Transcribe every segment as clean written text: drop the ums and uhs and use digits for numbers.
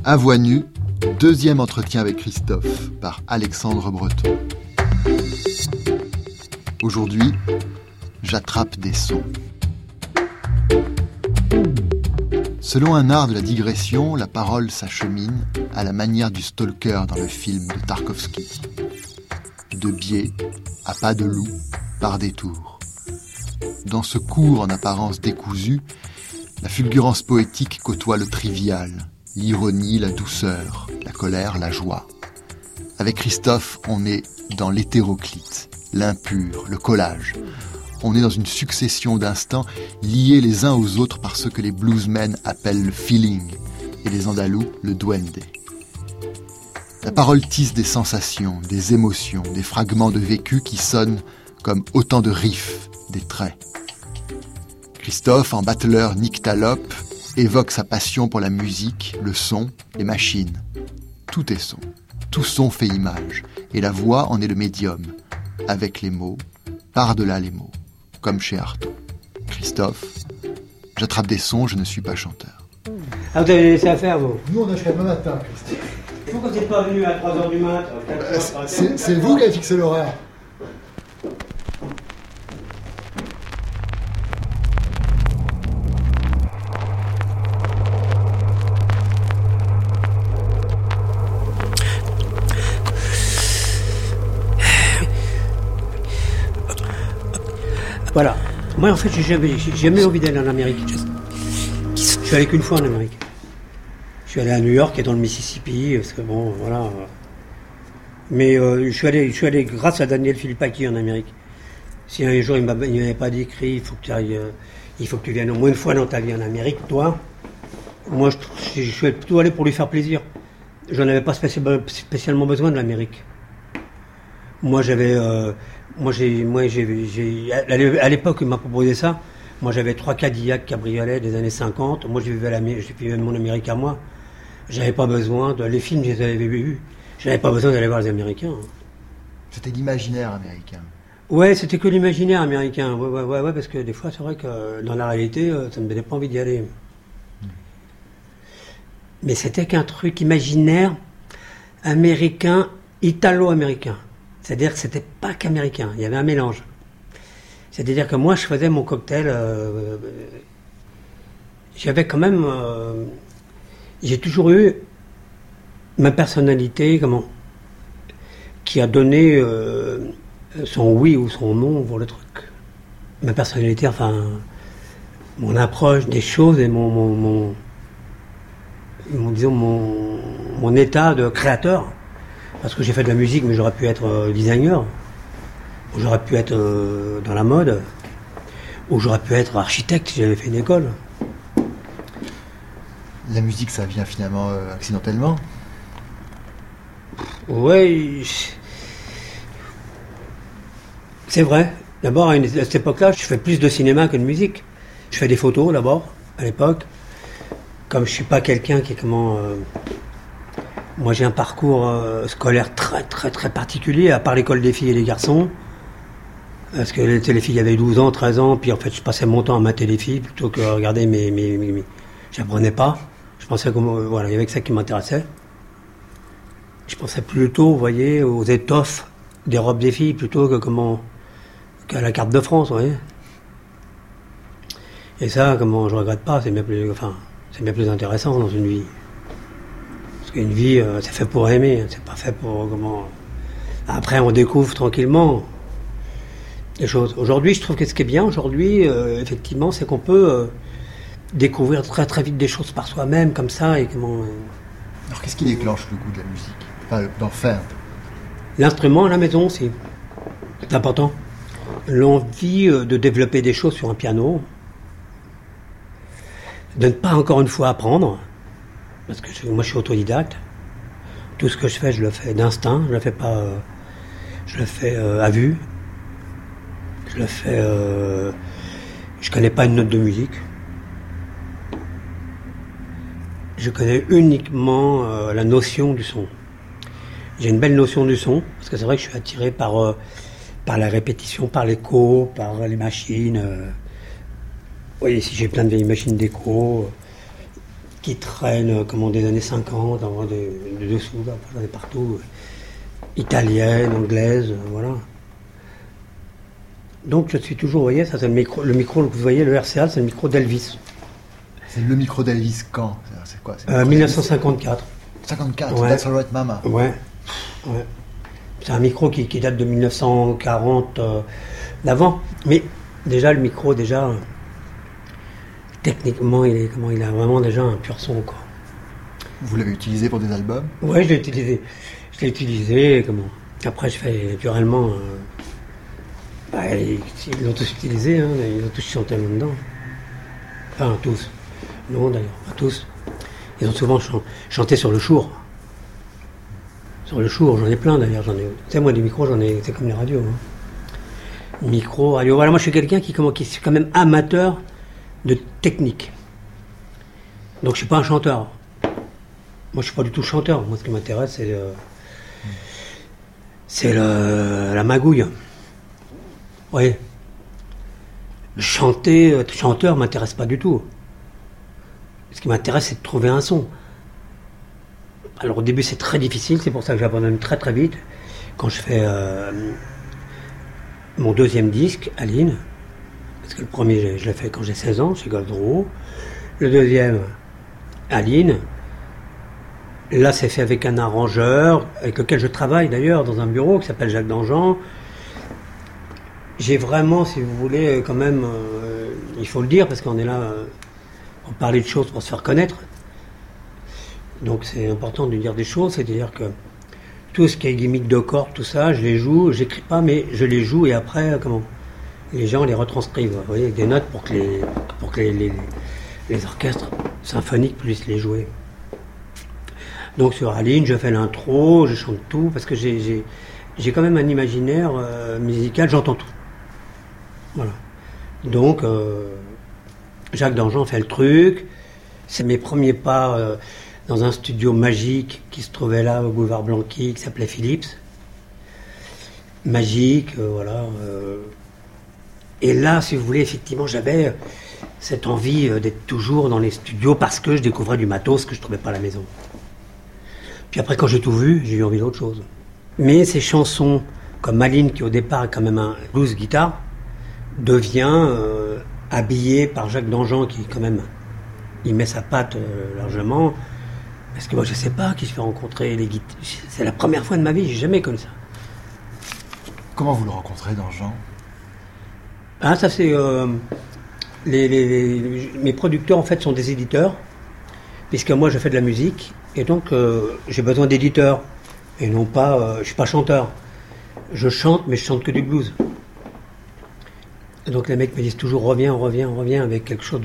À voix nue, deuxième entretien avec Christophe par Alexandre Breton. Aujourd'hui, j'attrape des sons. Selon un art de la digression, la parole s'achemine à la manière du stalker dans le film de Tarkovsky. De biais, à pas de loup, par détour. Dans ce cours en apparence décousu, la fulgurance poétique côtoie le trivial, l'ironie, la douceur, la colère, la joie. Avec Christophe, on est dans l'hétéroclite, l'impur, le collage. On est dans une succession d'instants liés les uns aux autres par ce que les bluesmen appellent le feeling et les andalous le duende. La parole tisse des sensations, des émotions, des fragments de vécu qui sonnent comme autant de riffs, des traits. Christophe, en battleur nyctalope, évoque sa passion pour la musique, le son, les machines. Tout est son. Tout son fait image. Et la voix en est le médium. Avec les mots, par-delà les mots. Comme chez Artaud. Christophe, j'attrape des sons, je ne suis pas chanteur. Ah, vous avez laissé à faire, vous? Nous, on a jusqu'à demain matin, Christophe. Pourquoi vous n'êtes pas venu à 3h du mat'? C'est vous qui avez fixé l'horaire. Voilà. Moi, en fait, j'ai jamais envie d'aller en Amérique. Je suis allé qu'une fois en Amérique. Je suis allé à New York et dans le Mississippi, parce que bon, voilà. Mais je suis allé grâce à Daniel Philippaki en Amérique. Si un jour il m'avait pas décrit, il faut que tu viennes au moins une fois dans ta vie en Amérique, toi. Moi, je suis plutôt allé pour lui faire plaisir. Je n'avais pas spécialement besoin de l'Amérique. Moi, à l'époque, il m'a proposé ça. Moi, j'avais 3 Cadillac cabriolets des années 50. Moi, j'ai vivais mon Amérique à moi. J'avais pas besoin les films, je les avais vus. J'avais pas besoin d'aller voir les Américains. C'était l'imaginaire américain. Ouais, c'était que l'imaginaire américain. Ouais, parce que des fois, c'est vrai que dans la réalité, ça me donnait pas envie d'y aller. Mais c'était qu'un truc imaginaire américain, italo-américain. C'est-à-dire que c'était pas qu'américain, il y avait un mélange. C'est-à-dire que moi, je faisais mon cocktail. J'avais quand même. J'ai toujours eu ma personnalité, qui a donné son oui ou son non pour le truc. Ma personnalité, enfin, mon approche des choses et mon état de créateur. Parce que j'ai fait de la musique, mais j'aurais pu être designer, ou j'aurais pu être dans la mode, ou j'aurais pu être architecte si j'avais fait une école. La musique, ça vient finalement accidentellement? Oui, c'est vrai. D'abord, à cette époque-là, je fais plus de cinéma que de musique. Je fais des photos, d'abord, à l'époque. Comme je suis pas quelqu'un qui est moi, j'ai un parcours scolaire très, très, très particulier, à part l'école des filles et des garçons. Parce que les filles avaient 12 ans, 13 ans, puis en fait, je passais mon temps à mater les filles plutôt que à regarder mes... J'apprenais pas. Je pensais il y avait que ça qui m'intéressait. Je pensais plutôt, vous voyez, aux étoffes des robes des filles plutôt qu'à la carte de France, vous voyez. Et ça, je regrette pas, c'est bien plus intéressant dans une vie. Une vie, c'est fait pour aimer, c'est pas fait pour Après, on découvre tranquillement les choses. Aujourd'hui, je trouve que ce qui est bien aujourd'hui, effectivement, c'est qu'on peut découvrir très très vite des choses par soi-même, comme ça, et Alors, qu'est-ce qui déclenche le goût de la musique? Enfin, d'en faire. L'instrument à la maison aussi, c'est important. L'envie de développer des choses sur un piano, de ne pas encore une fois apprendre. Parce que moi je suis autodidacte. Tout ce que je fais, je le fais d'instinct. Je le fais pas. Je le fais à vue. Je le fais. Je connais pas une note de musique. Je connais uniquement la notion du son. J'ai une belle notion du son, parce que c'est vrai que je suis attiré par la répétition, par l'écho, par les machines. Oui, ici j'ai plein de vieilles machines d'écho. qui traînent comme des années 50, de dessous, là, j'en ai partout. Italienne, anglaise, voilà. Donc je suis toujours, vous voyez, ça c'est le micro que vous voyez, le RCA, c'est le micro d'Elvis. C'est le micro d'Elvis quand? C'est quoi? 1954. 54, Ouais. That's Alright Mama. Ouais. C'est un micro qui date de 1940 d'avant. Mais déjà, le micro, techniquement, il a vraiment déjà un pur son, quoi. Vous l'avez utilisé pour des albums? Ouais, je l'ai utilisé, Après, je fais naturellement. Ils l'ont tous utilisé, hein, ils ont tous chanté là-dedans. Enfin, tous. Non, d'ailleurs, pas tous. Ils ont souvent chanté sur le Chour. Sur le Chour, j'en ai plein d'ailleurs. Tu sais, moi, des micros, c'est comme les radios. Hein. Micro, radio. Voilà, moi, je suis quelqu'un qui est quand même amateur de technique. Donc, je suis pas un chanteur. Moi, je suis pas du tout chanteur. Moi, ce qui m'intéresse, c'est la magouille. Oui. Chanteur m'intéresse pas du tout. Ce qui m'intéresse, c'est de trouver un son. Alors au début, c'est très difficile, c'est pour ça que j'abandonne très très vite. Quand je fais mon deuxième disque, Aline, parce que le premier, je l'ai fait quand j'ai 16 ans, chez Goldreau. Le deuxième, Aline. Là, c'est fait avec un arrangeur, avec lequel je travaille d'ailleurs dans un bureau qui s'appelle Jacques Danjean. J'ai vraiment, si vous voulez, quand même, il faut le dire, parce qu'on est là pour parler de choses, pour se faire connaître. Donc c'est important de dire des choses, c'est-à-dire que tout ce qui est gimmick de cordes, tout ça, je les joue, j'écris pas, mais je les joue et après, les gens les retranscrivent, vous voyez, avec des notes pour que les orchestres symphoniques puissent les jouer. Donc sur Aline, je fais l'intro, je chante tout, parce que j'ai quand même un imaginaire musical, j'entends tout. Voilà. Donc, Jacques Danjean fait le truc. C'est mes premiers pas dans un studio magique qui se trouvait là au boulevard Blanqui, qui s'appelait Philips. Magique, voilà. Et là, si vous voulez, effectivement, j'avais cette envie d'être toujours dans les studios parce que je découvrais du matos que je ne trouvais pas à la maison. Puis après, quand j'ai tout vu, j'ai eu envie d'autre chose. Mais ces chansons, comme Aline, qui au départ est quand même un blues guitare, devient habillé par Jacques Danjean, qui quand même, il met sa patte largement. Parce que moi, je sais pas qui se fait rencontrer les guitares. C'est la première fois de ma vie, j'ai jamais connu ça. Comment vous le rencontrez, Danjean? Ah, ça c'est... mes producteurs, en fait, sont des éditeurs, puisque moi, je fais de la musique, et donc j'ai besoin d'éditeurs. Et non pas... je suis pas chanteur. Je chante, mais je chante que du blues. Et donc les mecs me disent toujours reviens avec quelque chose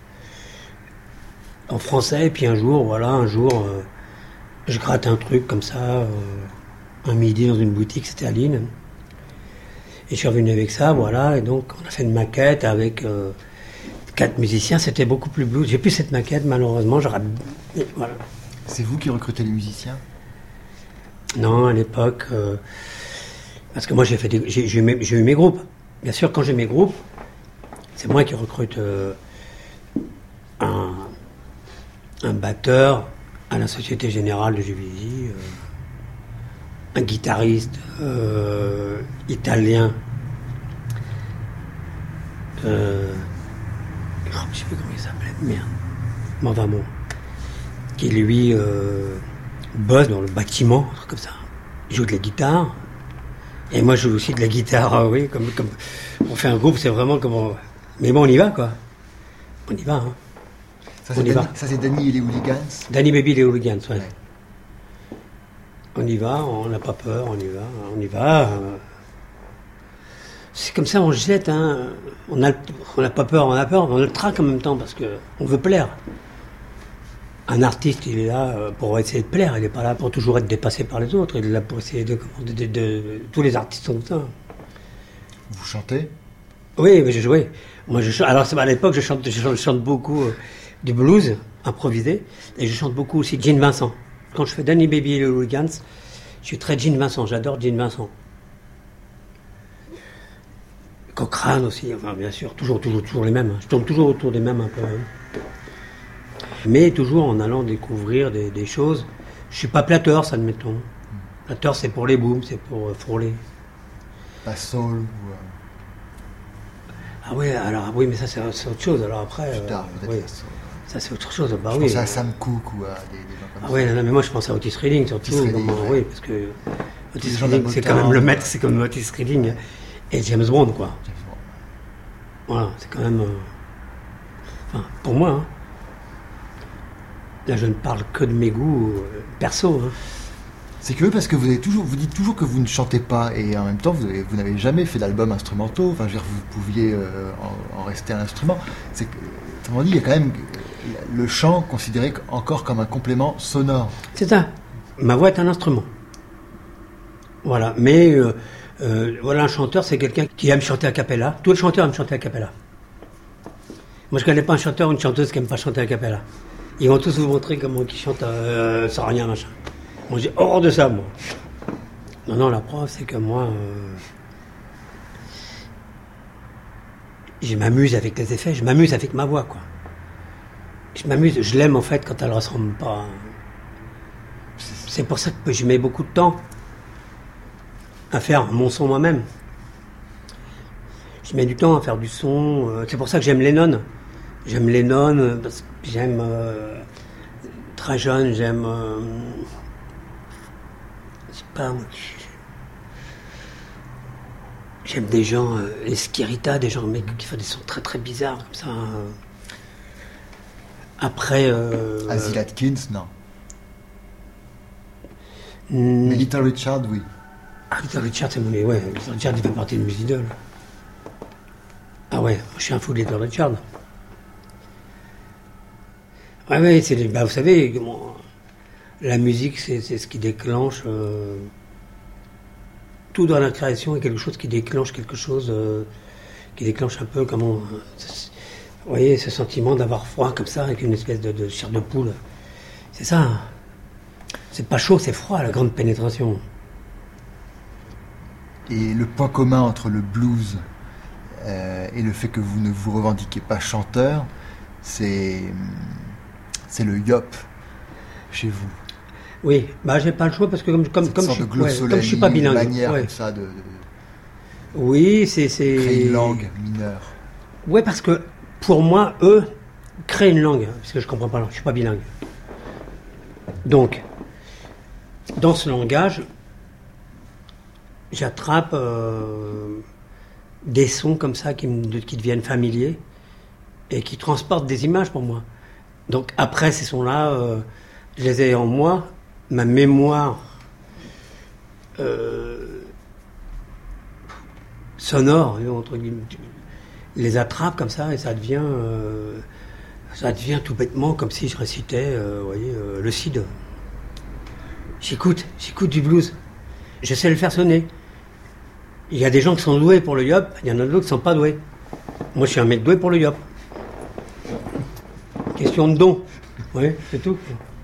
en français. Et puis un jour, je gratte un truc comme ça, un midi dans une boutique, c'était Aline. Et je suis revenu avec ça, voilà. Et donc on a fait une maquette avec 4 musiciens. C'était beaucoup plus blues. J'ai plus cette maquette, malheureusement. Voilà. C'est vous qui recrutez les musiciens? Non, à l'époque, parce que moi j'ai eu mes groupes. Bien sûr, quand j'ai mes groupes, c'est moi qui recrute un batteur à la Société Générale de Juvisy, un guitariste italien, je sais plus comment il s'appelait, merde, qui lui bosse dans le bâtiment, un truc comme ça. Il joue de la guitare. Et moi, je joue aussi de la guitare, oui, comme on fait un groupe, c'est vraiment comme... Mais bon, on y va, quoi. On y va, hein. Ça, c'est Danny et les Hooligans? Danny Baby et les Hooligans, ouais. On y va, on n'a pas peur, on y va. C'est comme ça, on se jette, hein. On n'a pas peur, on a le trac en même temps, parce qu'on veut plaire. Un artiste, il est là pour essayer de plaire, il n'est pas là pour toujours être dépassé par les autres, il est là pour essayer tous les artistes sont comme ça. Vous chantez? Oui, mais j'ai joué. Moi, alors à l'époque, je chante beaucoup du blues improvisé, et je chante beaucoup aussi Gene Vincent. Quand je fais Danny Baby et les Hooligans, je suis très Gene Vincent, j'adore Gene Vincent. Cochrane aussi, enfin bien sûr, toujours les mêmes. Je tourne toujours autour des mêmes un peu. Mais toujours en allant découvrir des choses. Je suis pas Plateurs, admettons. Plateurs, c'est pour les booms, c'est pour frôler. Pas soul ou... Ah oui, alors oui, mais ça c'est autre chose. Alors après, plus tard, peut-être oui, la soul. ça c'est autre chose. Bah Je oui. pensais à Sam Cooke ou à des gens comme Ah ça. oui, non, mais moi je pense à Otis Redding surtout. Otis Redding, Comment- ouais. Oui, parce que Otis Les gens de la Redding, c'est Motown, quand même le maître, ouais. c'est comme Otis Redding et James Bond, quoi. Voilà, c'est quand même. Enfin, pour moi, hein. Là je ne parle que de mes goûts perso. Hein. C'est curieux parce que vous dites toujours que vous ne chantez pas et en même temps vous n'avez jamais fait d'albums instrumentaux. Enfin, je veux dire, vous pouviez en rester à l'instrument. C'est que, autrement dit, il y a quand même le chant considéré encore comme un complément sonore. C'est ça. Ma voix est un instrument. Voilà. Mais voilà, un chanteur, c'est quelqu'un qui aime chanter a cappella. Tous les chanteurs aiment chanter a cappella. Moi, je connais pas un chanteur ou une chanteuse qui aime pas chanter a cappella. Ils vont tous vous montrer comment ils chantent sans rien, machin. Moi, j'ai horreur de ça, moi. Non, la preuve, c'est que moi, je m'amuse avec les effets, je m'amuse avec ma voix, quoi. Je m'amuse, je l'aime en fait quand elle ressemble pas. C'est pour ça que je mets beaucoup de temps à faire mon son moi-même. Je mets du temps à faire du son. C'est pour ça que j'aime Lennon. J'aime Lennon parce que j'aime très jeune, j'aime. Je sais pas. J'aime des gens, les Skirita, des gens qui font des sons très très bizarres comme ça. Après. Asil Atkins, non. Hmm. Mais Little Richard, oui. Ah, Little Richard, c'est mon. Ouais, Little Richard, il fait partie de mes idoles. Ah ouais, je suis un fou de Little Richard. Ouais, bah, vous savez, la musique, c'est ce qui déclenche. Tout dans la création est quelque chose qui déclenche quelque chose, qui déclenche un peu comment. Vous voyez, ce sentiment d'avoir froid comme ça, avec une espèce de chair de poule. C'est ça. Hein. C'est pas chaud, c'est froid, la grande pénétration. Et le point commun entre le blues et le fait que vous ne vous revendiquez pas chanteur, c'est le yop chez vous. Oui, bah j'ai pas le choix parce que comme je suis pas bilingue. Manière comme ça de oui, c'est créer une langue mineure. Ouais, parce que pour moi, eux créent une langue, parce que je comprends pas, je suis pas bilingue. Donc, dans ce langage, j'attrape des sons comme ça qui deviennent familiers et qui transportent des images pour moi. Donc après ces sons-là, je les ai en moi, ma mémoire sonore, entre guillemets, les attrape comme ça et ça devient tout bêtement comme si je récitais, vous voyez, le Cid. J'écoute du blues. Je sais le faire sonner. Il y a des gens qui sont doués pour le yop, il y en a d'autres qui ne sont pas doués. Moi, je suis un mec doué pour le yop. Question de don. Oui, c'est tout.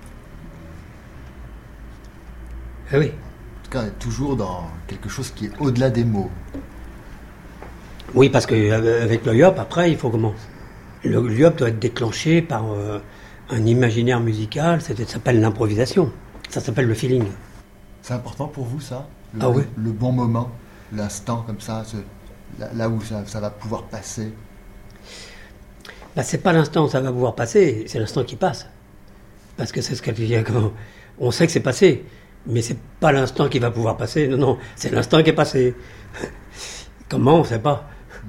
Ah oui. En tout cas, on est toujours dans quelque chose qui est au-delà des mots. Oui, parce qu'avec le yop, après, il faut comment ? Le yop doit être déclenché par un imaginaire musical, ça s'appelle l'improvisation. Ça s'appelle le feeling. C'est important pour vous, ça ? Oui. Le bon moment, l'instant comme ça, là où ça va pouvoir passer. Bah, c'est pas l'instant où ça va pouvoir passer, c'est l'instant qui passe. Parce que c'est ce qu'elle dit. On sait que c'est passé, mais c'est pas l'instant qui va pouvoir passer. Non, c'est l'instant qui est passé. Comment, on sait pas.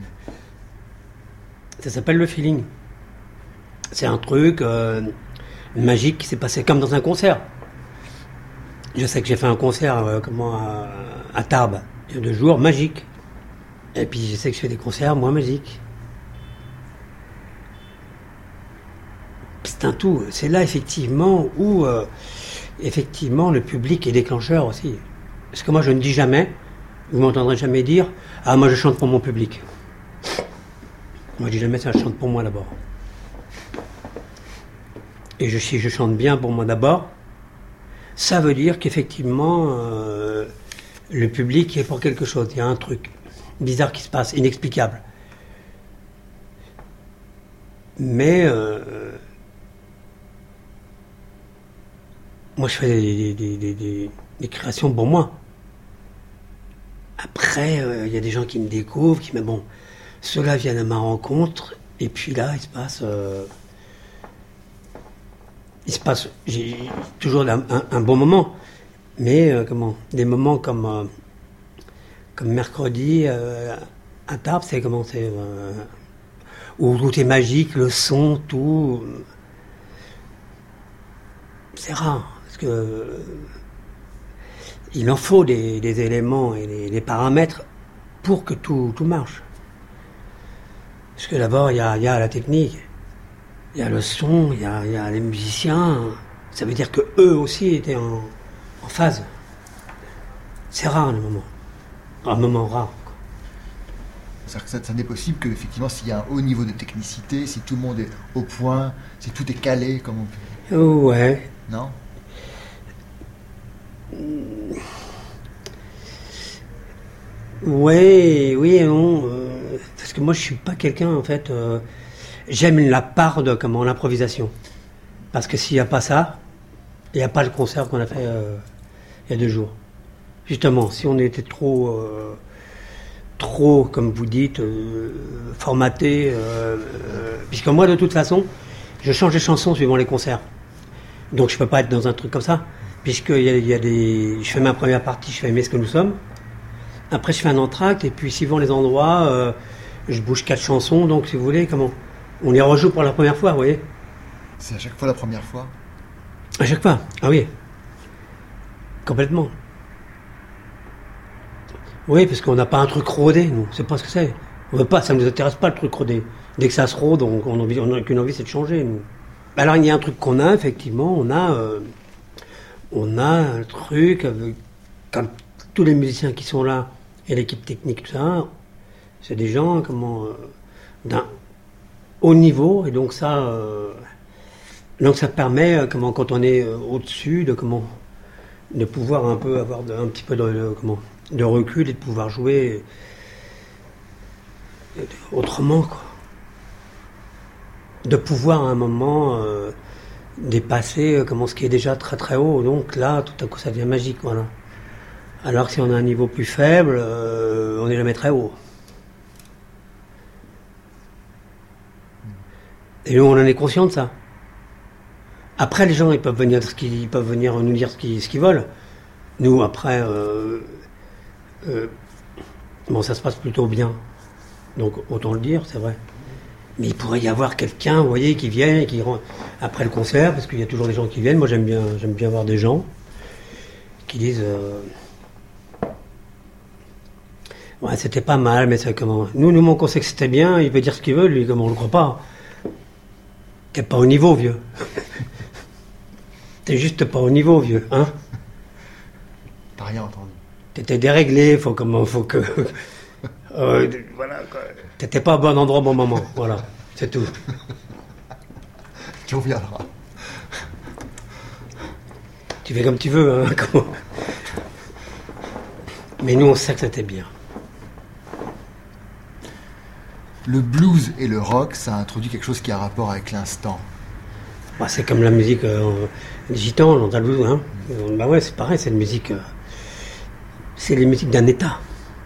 Ça s'appelle le feeling. C'est un truc magique qui s'est passé comme dans un concert. Je sais que j'ai fait un concert à Tarbes, il y a 2 jours, magique. Et puis je sais que je fais des concerts moins magiques. C'est un tout. C'est là effectivement où effectivement le public est déclencheur aussi. Parce que moi je ne dis jamais, vous m'entendrez jamais dire, ah moi je chante pour mon public. Moi je dis jamais ça, je chante pour moi d'abord. Et si je chante bien pour moi d'abord, ça veut dire qu'effectivement, le public est pour quelque chose. Il y a un truc bizarre qui se passe, inexplicable. Mais moi je fais des créations pour moi. Après, il y a des gens qui me découvrent, mais bon, ceux-là viennent à ma rencontre, et puis là, il se passe, j'ai toujours un bon moment, mais des moments comme mercredi à Tarbes, c'est où tout est magique, le son, tout, c'est rare, parce que il en faut des éléments et des paramètres pour que tout marche. Parce que d'abord, il y a la technique, il y a le son, il y a les musiciens. Ça veut dire que eux aussi étaient en phase. C'est rare, le moment. Un moment rare. C'est-à-dire que ça n'est possible qu'effectivement, s'il y a un haut niveau de technicité, si tout le monde est au point, si tout est calé, comme on peut... Ouais. Non ? Oui et non. Parce que moi, je suis pas quelqu'un, en fait... j'aime la part de l'improvisation. Parce que s'il n'y a pas ça, il n'y a pas le concert qu'on a fait il y a 2 jours. Justement, si on était trop, comme vous dites, formaté... puisque moi, de toute façon, je change les chansons suivant les concerts. Donc je peux pas être dans un truc comme ça. Puisque je fais ma première partie, je fais Aimer ce que nous sommes. Après, je fais un entracte, et puis suivant les endroits, je bouge 4 chansons. Donc, si vous voulez, on les rejoue pour la première fois, vous voyez. C'est à chaque fois la première fois ? À chaque fois, ah oui. Complètement. Oui, parce qu'on n'a pas un truc rodé, nous. C'est pas ce que c'est. On veut pas, ça ne nous intéresse pas, le truc rodé. Dès que ça se rôde, on n'a qu'une envie, c'est de changer, nous. Alors, il y a un truc qu'on a, effectivement, on a un truc, comme tous les musiciens qui sont là, et l'équipe technique, tout ça, c'est des gens, d'un haut niveau, et donc ça permet, quand on est au-dessus, de pouvoir un peu avoir un petit peu de recul et de pouvoir jouer autrement, quoi. De pouvoir à un moment dépasser ce qui est déjà très très haut. Donc là, tout à coup, ça devient magique, voilà. Alors que si on a un niveau plus faible, on n'est jamais très haut. Et nous, on en est conscient de ça. Après, les gens, ils peuvent venir nous dire ce qu'ils veulent. Nous, après, ça se passe plutôt bien. Donc, autant le dire, c'est vrai. Mais il pourrait y avoir quelqu'un, vous voyez, qui vient et qui rentre après le concert, parce qu'il y a toujours des gens qui viennent. Moi, j'aime bien voir des gens qui disent ouais, c'était pas mal, mais c'est comment. Nous, on sait que c'était bien, il peut dire ce qu'il veut, lui, comment on le croit pas. T'es pas au niveau, vieux. T'es juste pas au niveau, vieux, hein. T'as rien entendu. T'étais déréglé, faut que. Voilà, quoi. T'étais pas au bon endroit au bon moment, voilà, c'est tout. Tu reviendras. Tu fais comme tu veux, hein, comment. Mais nous, on sait que c'était bien. Le blues et le rock, ça introduit quelque chose qui a rapport avec l'instant. Bah, c'est comme la musique gitane, l'andalouse, hein. Bah ouais, c'est pareil, c'est une musique. C'est les musiques d'un état.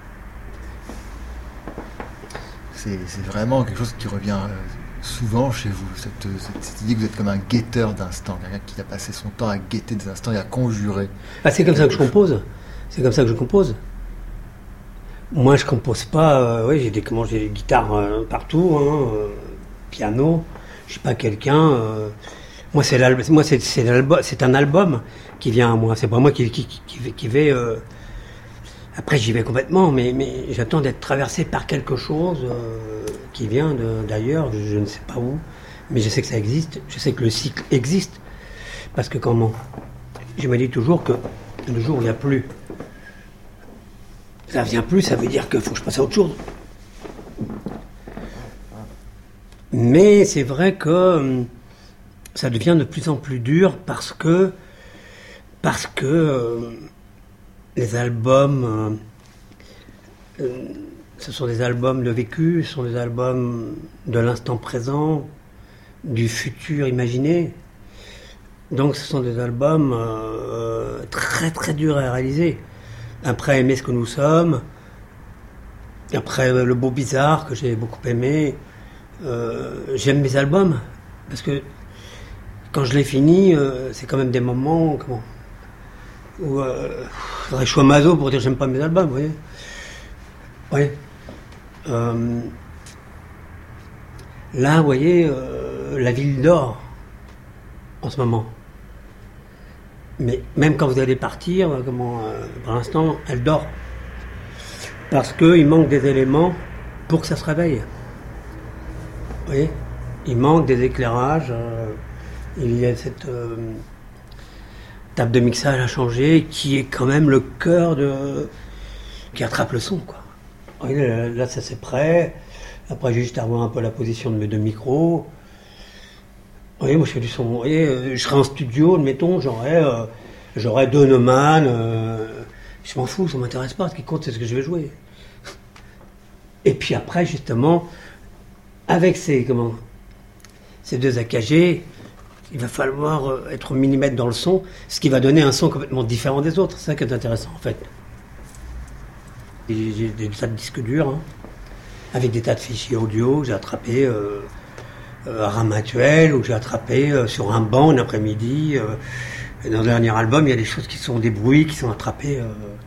C'est vraiment quelque chose qui revient souvent chez vous, cette idée que vous êtes comme un guetteur d'instants, quelqu'un qui a passé son temps à guetter des instants et à conjurer. Ah, c'est comme ça que je compose. C'est comme ça que je compose. Moi, je compose pas. Oui, j'ai des guitares partout, hein, piano. Je suis pas quelqu'un. Moi, c'est un album qui vient à moi. C'est pas moi qui vais. Après, j'y vais complètement, mais j'attends d'être traversé par quelque chose qui vient d'ailleurs. Je ne sais pas où, mais je sais que ça existe. Je sais que le cycle existe, parce que je me dis toujours que le jour où il n'y a plus. Ça vient plus, ça veut dire qu'il faut que je passe à autre chose. Mais c'est vrai que ça devient de plus en plus dur parce que les albums, ce sont des albums de vécu, ce sont des albums de l'instant présent, du futur imaginé. Donc ce sont des albums très très durs à réaliser. Après Aimer ce que nous sommes, après Le Beau Bizarre que j'ai beaucoup aimé, j'aime mes albums parce que quand je les finis, c'est quand même des moments où je suis maso pour dire que j'aime pas mes albums, vous voyez. Oui. Là, vous voyez, la ville dort en ce moment. Mais même quand vous allez partir, pour l'instant, elle dort. Parce qu'il manque des éléments pour que ça se réveille. Vous voyez, il manque des éclairages. Il y a cette table de mixage à changer qui est quand même le cœur qui attrape le son, quoi. Vous voyez, là, ça c'est prêt. Après, j'ai juste à revoir un peu la position de mes deux micros. Vous voyez, moi je fais du son. Vous voyez, je serais en studio, admettons, j'aurais deux Neumann. Je m'en fous, ça m'intéresse pas. Ce qui compte, c'est ce que je vais jouer. Et puis après, justement, avec ces deux AKG, il va falloir être au millimètre dans le son, ce qui va donner un son complètement différent des autres. C'est ça qui est intéressant, en fait. J'ai des tas de disques durs, hein, avec des tas de fichiers audio. J'ai attrapé à Ramatuel, ou j'ai attrapé sur un banc un après-midi. Dans le dernier album, il y a des choses qui sont des bruits qui sont attrapés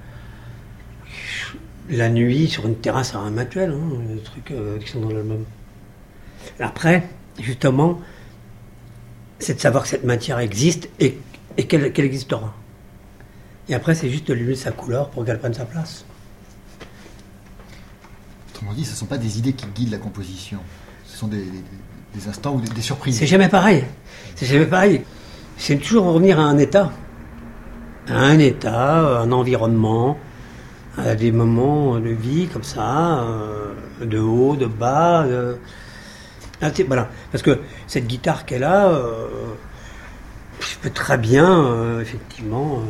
la nuit sur une terrasse à Ramatuel, hein, des trucs qui sont dans l'album. Après, justement, c'est de savoir que cette matière existe et qu'elle existera. Et après, c'est juste de lui donner sa couleur pour qu'elle prenne sa place. Autrement dit, ce ne sont pas des idées qui guident la composition. Ce sont des instants ou des surprises. C'est jamais pareil. C'est jamais pareil. C'est toujours revenir à un état. Un environnement, à des moments de vie comme ça, de haut, de bas. Voilà. Parce que cette guitare qu'elle a, je peux très bien, effectivement,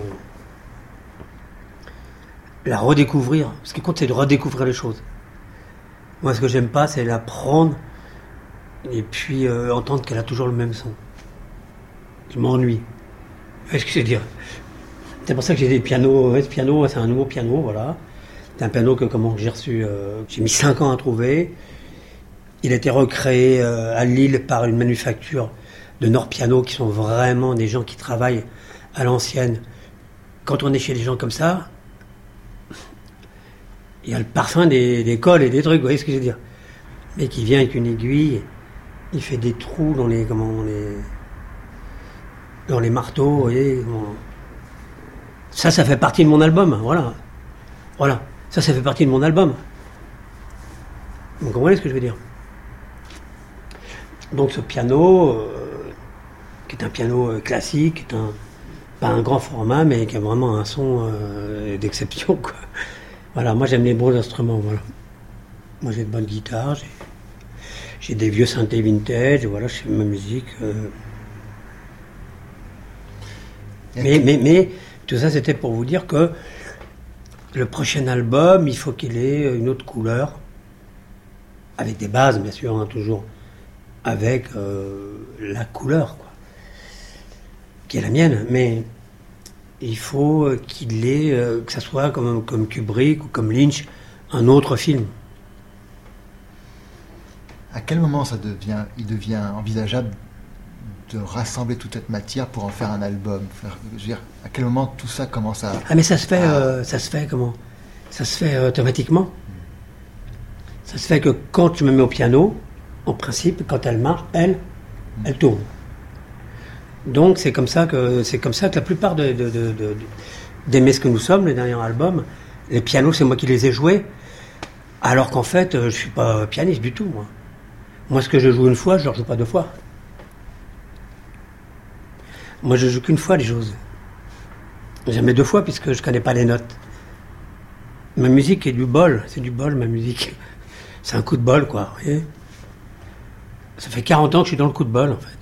la redécouvrir. Ce qui compte, c'est de redécouvrir les choses. Moi, ce que j'aime pas, c'est la prendre et puis entendre qu'elle a toujours le même son. Je m'ennuie. Qu'est-ce que je veux dire ? C'est pour ça que j'ai des pianos. Ce piano, c'est un nouveau piano, voilà. C'est un piano que j'ai reçu, j'ai mis 5 ans à trouver. Il a été recréé à Lille par une manufacture de Nord Piano, qui sont vraiment des gens qui travaillent à l'ancienne. Quand on est chez des gens comme ça, il y a le parfum des cols et des trucs, vous voyez ce que je veux dire. Mais qui vient avec une aiguille, il fait des trous dans les marteaux, vous voyez. Ça fait partie de mon album, voilà. Voilà, ça fait partie de mon album. Vous comprenez ce que je veux dire ? Donc ce piano, qui est un piano classique, qui est pas un grand format, mais qui a vraiment un son d'exception, quoi. Voilà, moi j'aime les bons instruments, voilà. Moi j'ai de bonnes guitares, j'ai des vieux synthés vintage, voilà, je fais ma musique. Mais tout ça c'était pour vous dire que le prochain album, il faut qu'il ait une autre couleur, avec des bases bien sûr, hein, toujours, avec la couleur, quoi, qui est la mienne, mais il faut qu'il ait, que ça soit comme Kubrick ou comme Lynch, un autre film. À quel moment il devient envisageable de rassembler toute cette matière pour en faire un album ? Je veux dire, à quel moment tout ça commence à... Ah mais ça se fait comment ? Ça se fait automatiquement. Ça se fait que quand je me mets au piano, en principe, quand elle marche, elle tourne. Donc c'est comme ça que la plupart d'Aimer ce que nous sommes, le dernier album, les pianos, c'est moi qui les ai joués, alors qu'en fait, je suis pas pianiste du tout, moi. Moi, ce que je joue une fois, je ne le joue pas 2 fois. Moi, je joue qu'une fois les choses. Jamais 2 fois, puisque je connais pas les notes. Ma musique est du bol, c'est du bol, ma musique. C'est un coup de bol, quoi, vous voyez ? Ça fait 40 ans que je suis dans le coup de bol, en fait.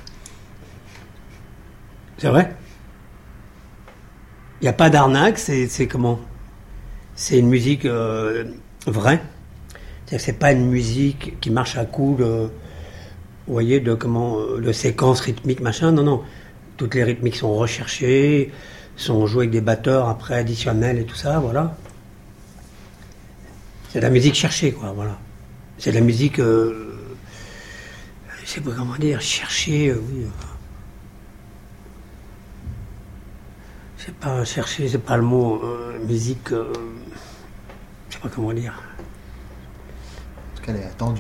C'est vrai ? Il n'y a pas d'arnaque, c'est comment ? C'est une musique vraie. C'est-à-dire que c'est pas une musique qui marche à coups de, vous voyez, de séquences rythmiques, machin. Non. Toutes les rythmiques sont recherchées, sont jouées avec des batteurs après additionnels et tout ça, voilà. C'est de la musique cherchée, quoi, voilà. C'est de la musique, je sais pas comment dire, cherchée, oui. C'est pas chercher, c'est pas le mot, musique, je sais pas comment dire. En tout cas, elle est attendue.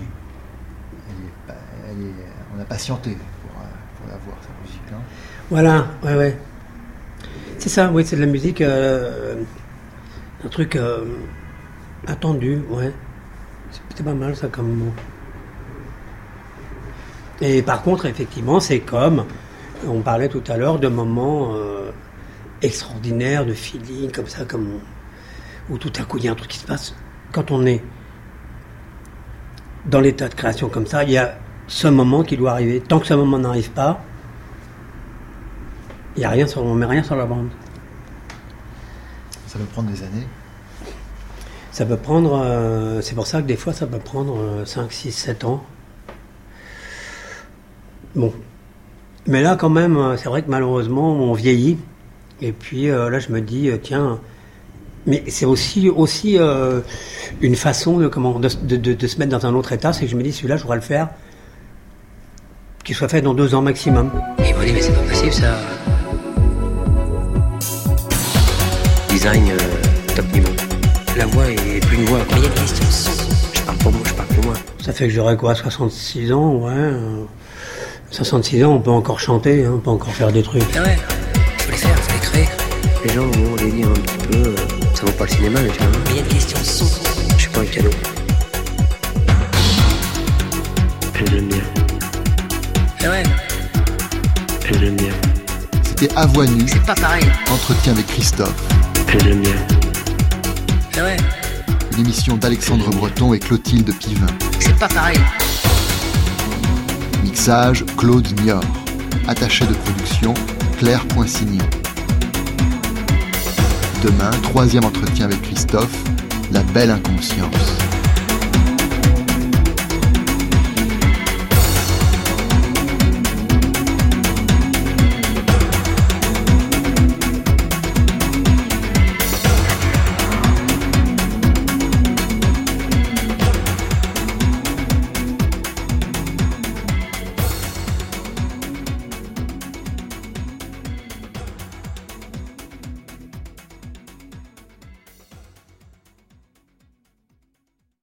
On a patienté pour la voir, cette musique. Hein. Voilà, ouais. C'est ça, oui, c'est de la musique, un truc attendu, ouais. C'est pas mal ça comme mot. Et par contre, effectivement, c'est comme, on parlait tout à l'heure de moments extraordinaires, de feeling, comme ça, où tout à coup il y a un truc qui se passe. Quand on est dans l'état de création comme ça, il y a ce moment qui doit arriver. Tant que ce moment n'arrive pas, il y a rien on met rien sur la bande. Ça peut prendre des années. Ça peut prendre, c'est pour ça que des fois ça peut prendre 5, 6, 7 ans. Bon. Mais là quand même, c'est vrai que malheureusement on vieillit. Et puis là je me dis, tiens, mais c'est aussi une façon de se mettre dans un autre état, c'est que je me dis celui-là je voudrais le faire, qu'il soit fait dans 2 ans maximum. Et vous dites mais c'est pas possible ça. Design top niveau. La voix est plus une voix. Mais il y a des questions. Je parle pour moi. Ça fait que j'aurai quoi, 66 ans, ouais. 66 ans, on peut encore chanter, hein, on peut encore faire des trucs. Ah ouais, faut les faire, faut les créer. Les gens vont les dire un petit peu, ça vaut pas le cinéma, tu vois. Mais il y a des questions son. Je suis pas un cadeau. Elle l'aime bien. Ah ouais. Elle l'aime bien. C'était À Voix Nue. C'est pas pareil. Entretien avec Christophe. Elle l'aime bien. Ah ouais. Une émission d'Alexandre Breton et Clotilde Pivin. C'est pas pareil. Mixage Claude Niort. Attaché de production Claire Poinsignon. Demain, 3e entretien avec Christophe, La Belle Inconscience.